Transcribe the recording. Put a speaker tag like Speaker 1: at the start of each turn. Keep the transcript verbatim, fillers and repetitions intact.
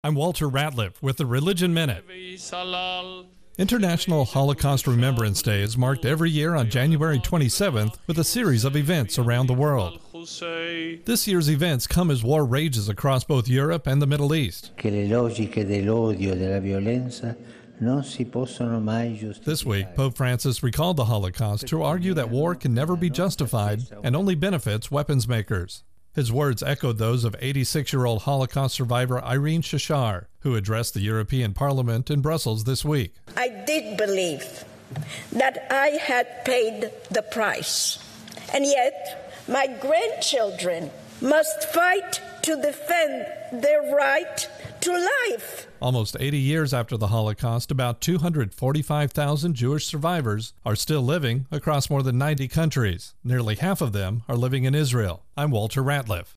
Speaker 1: I'm Walter Ratliff with the Religion Minute. International Holocaust Remembrance Day is marked every year on January twenty-seventh with a series of events around the world. This year's events come as war rages across both Europe and the Middle East. This week, Pope Francis recalled the Holocaust to argue that war can never be justified and only benefits weapons makers. His words echoed those of eighty-six-year-old Holocaust survivor Irene Shachar, who addressed the European Parliament in Brussels this week.
Speaker 2: I did believe that I had paid the price, and yet my grandchildren must fight to defend their right to life.
Speaker 1: Almost eighty years after the Holocaust, about two hundred forty-five thousand Jewish survivors are still living across more than ninety countries. Nearly half of them are living in Israel. I'm Walter Ratliff.